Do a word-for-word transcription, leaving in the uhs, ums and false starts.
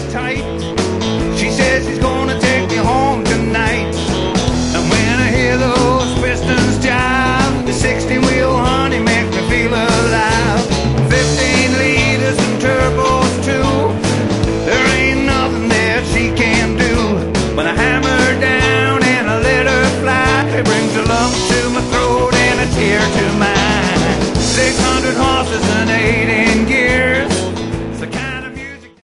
tight. She says she's gonna take me home tonight. And when I hear those pistons jive, the sixteen wheel honey makes me feel alive. Fifteen liters and turbos too. There ain't nothing that she can do. When I hammer her down and I let her fly, it brings a lump to my throat and a tear to my